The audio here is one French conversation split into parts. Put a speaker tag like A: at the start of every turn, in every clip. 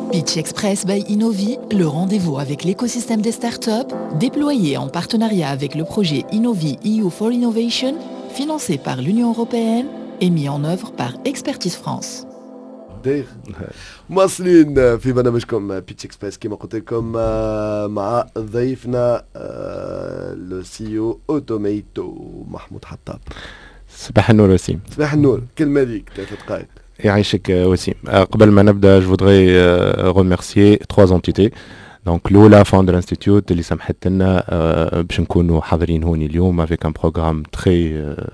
A: Pitch Express by Innovi, le rendez-vous avec l'écosystème des startups, déployé en partenariat avec le projet Innovi EU for Innovation, financé par l'Union européenne et mis en œuvre par Expertise France.
B: مواصلين في برنامجكم بيتش اكسبريس كما قلت لكم مع ضيفنا لو سي او اوتوميتو محمود حطاب.
C: صباح النور وسيم.
B: صباح النور. كلمة ليك 3 دقائق.
C: يعيشك وسيم. قبل ما نبدا je voudrais remercier 3 entités. Donc l'OLA Founder Institute اللي سمحت لنا باش نكونوا حاضرين هوني اليوم avec un programme très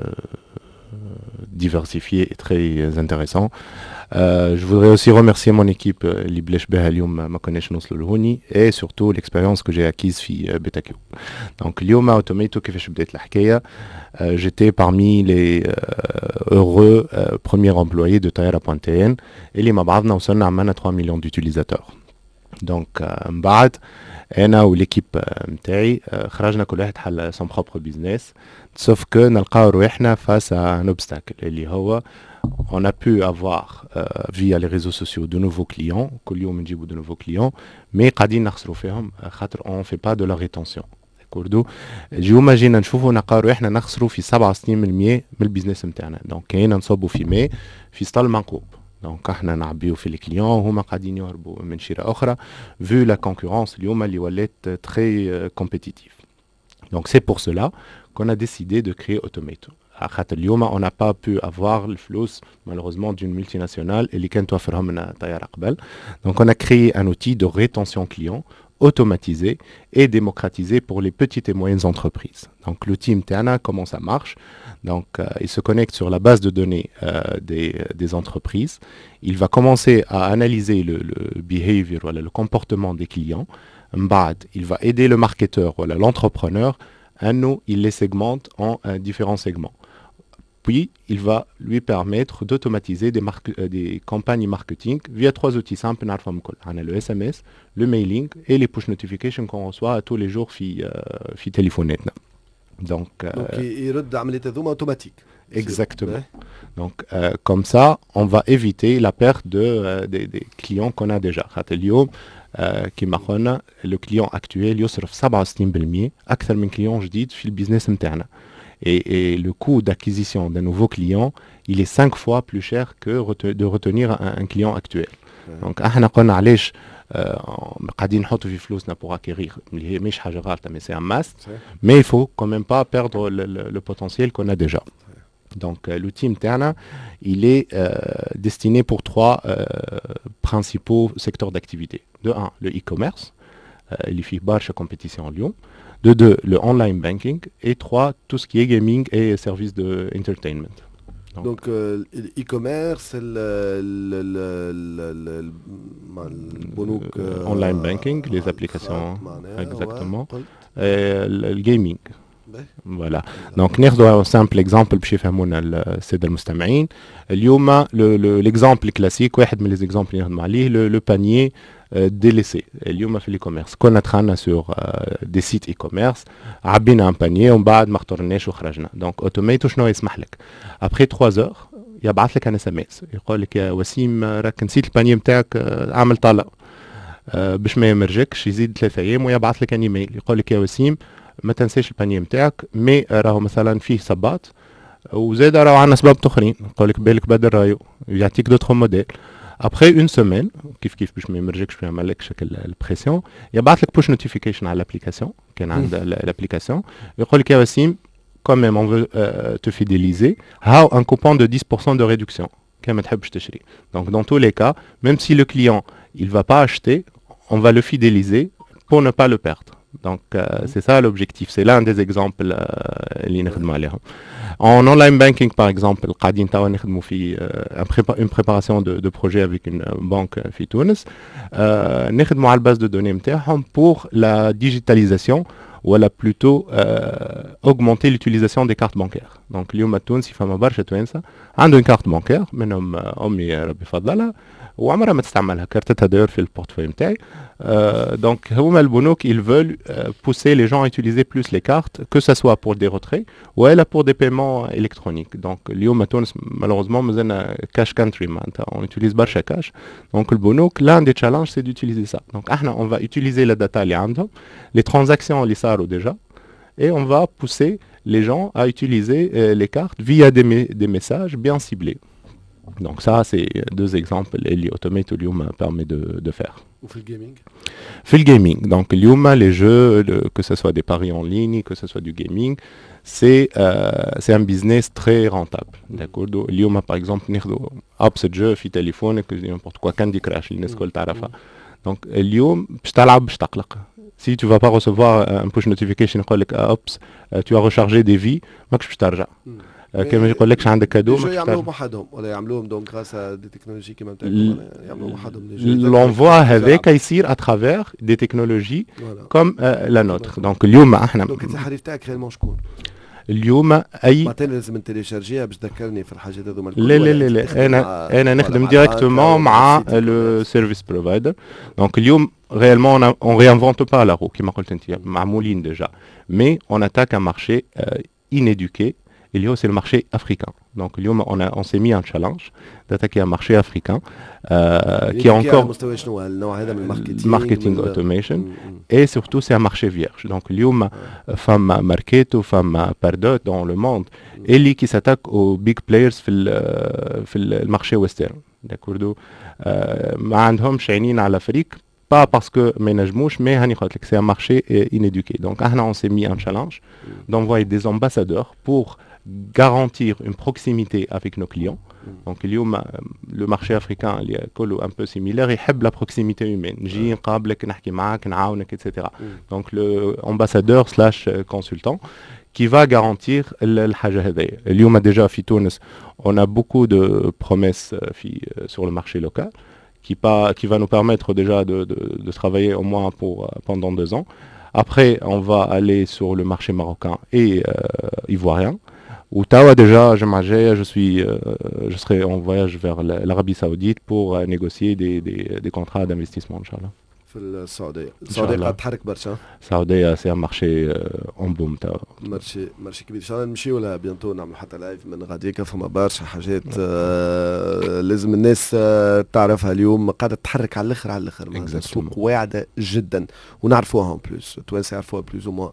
C: diversifié et très intéressant. Je voudrais aussi remercier mon équipe اللي بلاش بها اليوم ما كناش نوصلوا لهوني et surtout l'expérience que j'ai acquise في بيتاكيو. Donc اليوم اوتوميتو كيفاش بدات الحكايه j'étais parmi les heureux premiers employés de Tayara.tn اللي مع بعضنا وصلنا عملنا 3 millions d'utilisateurs. Donc من بعد انا وليكيب نتاعي خرجنا كل واحد حل son propre business sauf que نلقاو روحنا face à un obstacle اللي هو on a pu avoir via les réseaux sociaux de nouveaux clients كل يوم نجيبوا de nouveaux clients mais قاعدين نخسروا فيهم خاطر on fait pas de la rétention. كوردو اليوم جينا نشوفوا نلقاو روحنا نخسروا في 67% من البيزنس نتاعنا. دونك كاين نصوبوا في سطل منقوب. دونك احنا نعبيو في الكليون وهما قاعدين يهربوا من شراء اخرى vu la concurrence اليوم اللي ولات très compétitive. Donc c'est pour cela qu'on a décidé de créer Automato. خاطر اليوم on n'a pas pu avoir الفلوس malheureusement d'une multinationale اللي كانت توفرها لنا طيارة قبل. Donc on a créé un outil de rétention client automatisé et démocratisé pour les petites et moyennes entreprises. Donc l'outil interne, comment ça marche? Donc il se connecte sur la base de données des entreprises. Il va commencer à analyser le behavior, voilà, le comportement des clients. M'bad, il va aider le marketeur, voilà, l'entrepreneur. Nous, il les segmente en différents segments. Puis, il va lui permettre d'automatiser des campagnes marketing via 3 outils simples. On a le SMS, le mailing et les push notifications qu'on reçoit tous les jours في تليفوناتنا. Donc
B: يرد عملية هذوما automatique.
C: Exactement. Donc comme ça, on va éviter la perte des clients qu'on a déjà. اليوم كما قلنا le client actuel يصرف 67% أكثر من client جديد في البيزنس نتاعنا. Et le coût d'acquisition d'un nouveau client, il est 5 fois plus cher que de retenir un client actuel. Donc, احنا قلنا علاش قاعدين نحطوا في فلوسنا pour acquérir اللي هي مش حاجة غلطة mais c'est un must. Mais il faut quand même pas perdre le potentiel qu'on a déjà. Donc, l'outil interne, il est destiné pour 3 principaux secteurs d'activité. De 1, le e-commerce, il y a barche compétition en Lyon. De 2, le online banking. Et 3, tout ce qui est gaming et services de entertainment.
B: Donc l'e-commerce,
C: online banking, les applications, exactement. Et le gaming. Voilà. Donc ناخذوا un simple exemple باش يفهمونا السادة المستمعين. اليوم l'exemple classique واحد من les exemples اللي نخدموا عليه le panier délaissé. اليوم في l'e-commerce كنا دخلنا sur des sites e-commerce عبينا un panier ومن بعد ما اخترناش وخرجنا. Donc Automato شنو يسمح لك après 3 heures يبعث لك un SMS يقول لك يا وسيم راك نسيت البانيه نتاعك اعمل طلب باش ما يمرجكش يزيد 3 ايام ويبعث لك un email يقول لك يا وسيم ما تنساش البانيه نتاعك مي راهو مثلا فيه صباط وزاد راهو عندنا صباط اخرين نقول لك بالك بدل رايو يعطيك دوطخ موديل. Après une semaine, كيف باش ما يمرجكش باش ما يعملكش البريسيون يبعث لك بوش نوتيفيكيشن على الابليكاسيون كان عند الابليكاسيون يقول لك يا وسيم quand même on veut te fidéliser how un coupon de 10% de réduction كان ما تحبش تشري. Donc dans tous les cas, même si le client il va pas acheter, on va le fidéliser pour ne pas le perdre. Donc c'est ça l'objectif, c'est l'un des exemples اللي نخدموا عليهم. En online banking par exemple, قاعدين توا نخدموا في une préparation de projet avec une banque في تونس. نخدموا على الباز دو دوني نتاعهم pour la digitalisation ولا plutôt augmenter l'utilisation des cartes bancaires. Donc اليوم التونسي فما برشا توانسة عنده une carte bancaire منهم أمي ربي يفضلها وعمرها ما تستعملها كارتتها داير في البورتفوي نتاعي Donc, les banques, ils veulent pousser les gens à utiliser plus les cartes, que ce soit pour des retraits ou pour des paiements électroniques. Donc, malheureusement, cash country, on utilise barcha cash. Donc, le banque, l'un des challenges, c'est d'utiliser ça. Donc, on va utiliser la data, les transactions, les sarou déjà, et on va pousser les gens à utiliser les cartes via des messages bien ciblés. Donc ça, c'est deux exemples que l'Automate permet de faire.
B: Ou le gaming.
C: Fait le gaming. Donc les jeux, que ce soit des paris en ligne, que ce soit du gaming, c'est un business très rentable. D'accord. Par exemple, apps de jeu, fi téléphone, n'importe quoi, Candy Crush, l'Inescol Tarafa. Donc si tu ne vas pas recevoir un push notification, tu as rechargé des vies, tu peux t'argent. كما يقول لك عندك كادو
B: ما يعملوهم وحدهم ولا يعملوهم دونك غراس دي تكنولوجي كيما يعملوهم وحدهم.
C: l'envoi هذاك يصير à travers des technologies comme la nôtre. Donc اليوم احنا
B: دونك التحريف تاعك ريالمون شكون؟
C: اليوم اي
B: مثلا لازم نتيليشارجيها باش تذكرني في الحاجات هذوما الكل.
C: لا انا نخدم ديريكتومون مع لو سيرفيس بروفايدر. دونك اليوم réellement on réinvente pas la roue كما قلت انت معمولين déjà, mais on attaque un marché inéduqué. C'est le marché africain. Donc, on s'est mis un challenge d'attaquer un marché africain qui est encore marketing automation et surtout c'est un marché vierge. Donc, femme marketo, femme pardot dans le monde et qui s'attaque aux big players في le marché western. D'accord. ما عندهمش عينين على l'Afrique. Pas parce que mais c'est un marché inéduqué. Donc, on s'est mis un challenge d'envoyer des ambassadeurs pour garantir une proximité avec nos clients. Donc, le marché africain il est un peu similaire, il aime la proximité humaine. Etc. Donc, l'ambassadeur / consultant qui va garantir le déjà, on a beaucoup de promesses sur le marché local qui va nous permettre déjà de travailler au moins pendant 2 ans. Après, on va aller sur le marché marocain et ivoirien. Ou Tawa déjà, je serai en voyage vers l'Arabie Saoudite pour négocier des contrats d'investissement, Inch'Allah.
B: في السعودية. السعودية قاعد تحرك برشا.
C: السعودية سي مارشي اون بوم تاع.
B: مارشي كبير. ان شاء الله نمشيو لها بيانتو نعملوا حتى لايف من غاديكا فما برشا حاجات لازم الناس تعرفها اليوم قاعدة تتحرك على الاخر على الاخر. السوق واعدة جدا ونعرفوها ان بلوس. التوانسة يعرفوها بلوز او موا.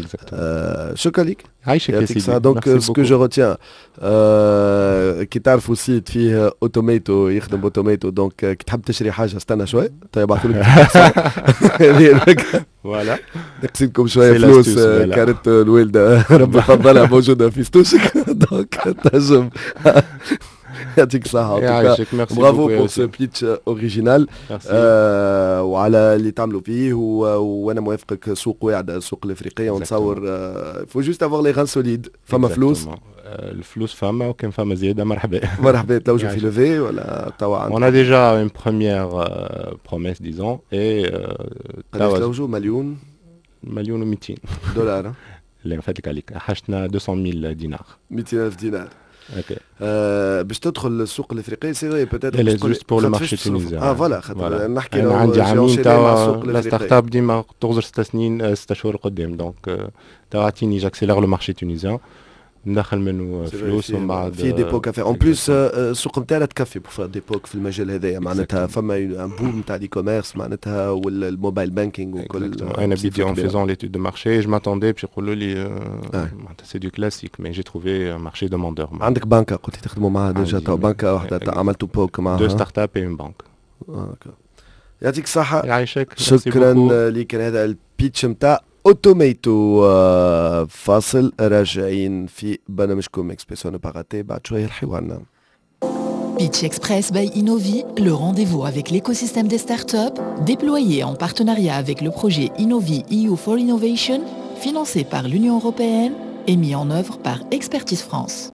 B: شكرا لك.
C: عايشك يا سيدي.
B: دونك سكو جو روتيان كي تعرفوا سيت فيه اوتوميتو يخدم اوتوميتو دونك كي تحب تشري حاجة استنى شوي يبعثوا لك
C: فوالا
B: نقسمكم شويه فلوس كانت الوالده ربي يفضلها موجوده في ستوشك دونك تنجم يعطيك الصحه. برافو بور سو بيتش اوريجينال وعلى اللي تعملوا فيه وانا موافقك. سوق واعده السوق الافريقيه ونتصور فو جوست افوار لي غان سوليد. فما فلوس
C: الفلوس فما وكان فما زياده مرحبا
B: مرحبا تلوجوا في لوفي ولا توا
C: on a déjà une première promesse disons et
B: تلوجوا مليون
C: و200
B: دولار
C: اللي نفاتلك عليك حشنا 200,000 دينار
B: 200,000 دينار.
C: اوكي
B: باش تدخل السوق الافريقي سي غي بوتيتر
C: جوست بور لو مارشي تونيزيان.
B: فوالا خاطر نحكي
C: انا عندي عامين توا لا ستارت اب ديما تغزر 6 سنين 6 شهور قدام دونك تعطيني جاكسيلير لو مارشي تونيزيان ندخل منه فلوس ومن بعد
B: في ديبوك افير اون بليس السوق نتاعنا تكفي بوغ ديبوك في المجال هذايا معناتها فما ان بوم تاع دي كوميرس معناتها والموبايل بانكينغ وكل.
C: انا بديت en faisant l'étude de marché je m'attendais باش يقولوا لي c'est du classique mais j'ai trouvé un marché demandeur.
B: عندك بنكه قلت تخدموا معها ديجا تو بنكه واحده عملتوا بوك معها
C: 2 ستارت اب et une banque.
B: يعطيك الصحه.
C: يعيشك.
B: شكرا لك. هذا البيتش نتاع اوتوميتو. فاصل راجعين في برنامجكم اكسبريسو نو باغاتي بعد شويه الحوارنا.
A: Pitch Express by Innovi, le rendez-vous avec l'écosystème des startups, déployé en partenariat avec le projet Innovi EU for Innovation, financé par l'Union européenne et mis en œuvre par Expertise France.